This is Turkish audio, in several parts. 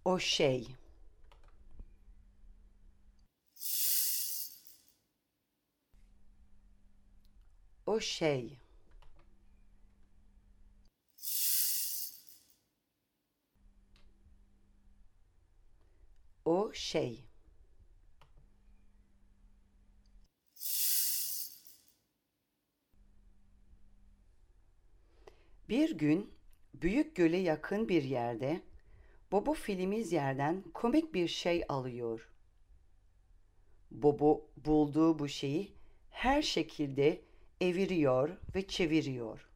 O şey. O şey. O şey. Bir gün büyük göle yakın bir yerde Bobo filimiz yerden komik bir şey alıyor. Bobo bulduğu bu şeyi her şekilde eviriyor ve çeviriyor.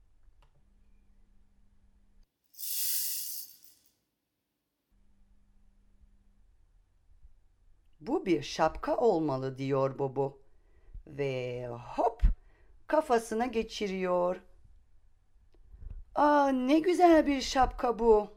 Bu bir şapka olmalı diyor Bobo ve hop kafasına geçiriyor. Aa ne güzel bir şapka bu.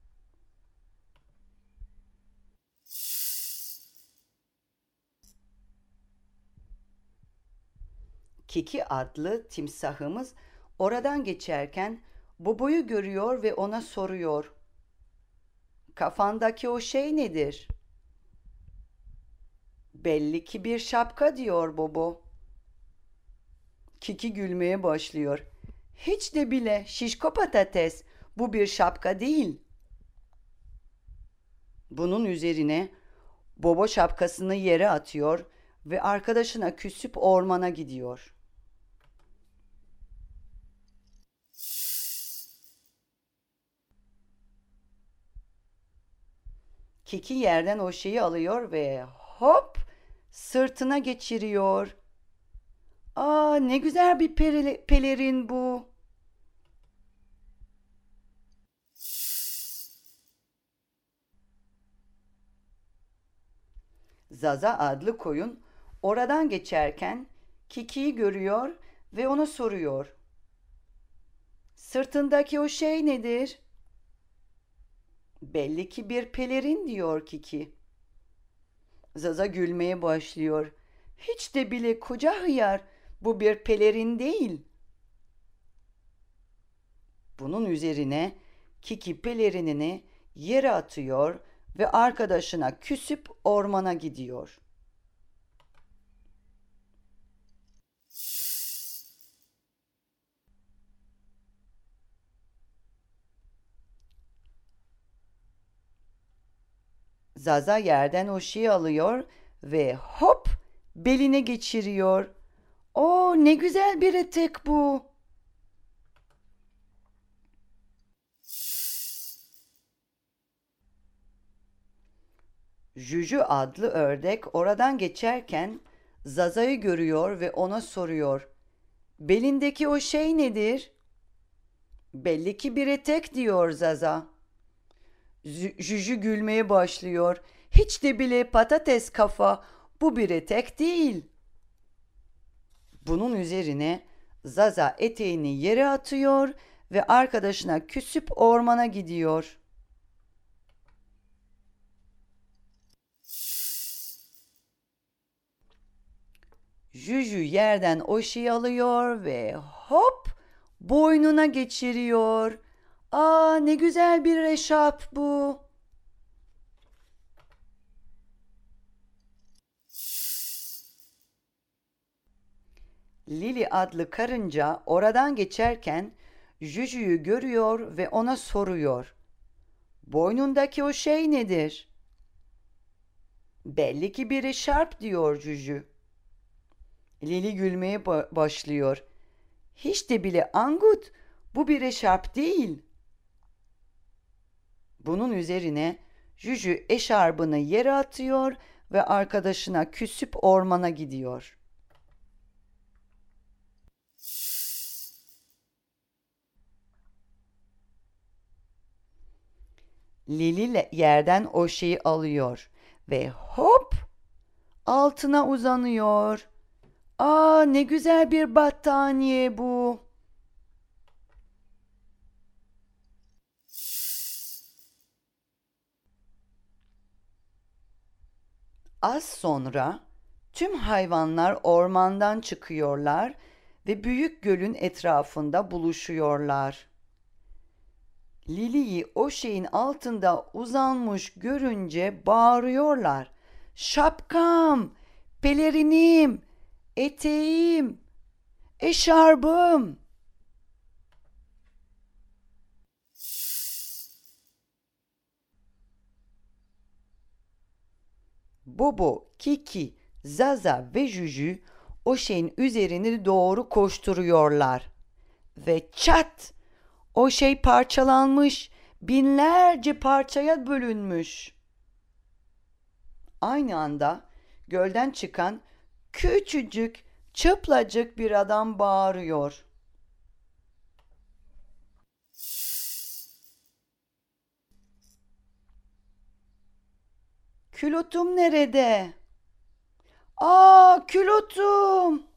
Kiki adlı timsahımız oradan geçerken Bobo'yu görüyor ve ona soruyor. Kafandaki o şey nedir? Belli ki bir şapka diyor Bobo. Kiki gülmeye başlıyor. Hiç de bile şişko patates. Bu bir şapka değil. Bunun üzerine Bobo şapkasını yere atıyor ve arkadaşına küsüp ormana gidiyor. Kiki yerden o şeyi alıyor ve hop sırtına geçiriyor. Aa ne güzel bir pelerin bu. Zaza adlı koyun oradan geçerken Kiki'yi görüyor ve ona soruyor. Sırtındaki o şey nedir? Belli ki bir pelerin diyor Kiki. Zaza gülmeye başlıyor. Hiç de bile koca hıyar bu bir pelerin değil. Bunun üzerine Kiki pelerinini yere atıyor ve arkadaşına küsüp ormana gidiyor. Zaza yerden o şeyi alıyor ve hop beline geçiriyor. O ne güzel bir etek bu. Juju adlı ördek oradan geçerken Zaza'yı görüyor ve ona soruyor. Belindeki o şey nedir? Belli ki bir etek diyor Zaza. Juju gülmeye başlıyor. Hiç de bile patates kafa. Bu bir etek değil. Bunun üzerine Zaza eteğini yere atıyor ve arkadaşına küsüp ormana gidiyor. Juju yerden o şeyi alıyor ve hop boynuna geçiriyor. Aa ne güzel bir eşarp bu. Lili adlı karınca oradan geçerken Juju'yu görüyor ve ona soruyor. Boynundaki o şey nedir? Belli ki bir eşarp diyor Juju. Lili gülmeye başlıyor. Hiç de bile Angut, bu bir eşarp değil. Bunun üzerine Juju eşarbını yere atıyor ve arkadaşına küsüp ormana gidiyor. Lili yerden o şeyi alıyor ve hop altına uzanıyor. Aa ne güzel bir battaniye bu. Az sonra tüm hayvanlar ormandan çıkıyorlar ve büyük gölün etrafında buluşuyorlar. Lili'yi o şeyin altında uzanmış görünce bağırıyorlar. Şapkam, pelerinim, eteğim, eşarbım. Bobo, Kiki, Zaza ve Juju o şeyin üzerine doğru koşturuyorlar. Ve çat! O şey parçalanmış, binlerce parçaya bölünmüş. Aynı anda gölden çıkan küçücük, çıplacık bir adam bağırıyor. Külotum nerede? Aa, külotum!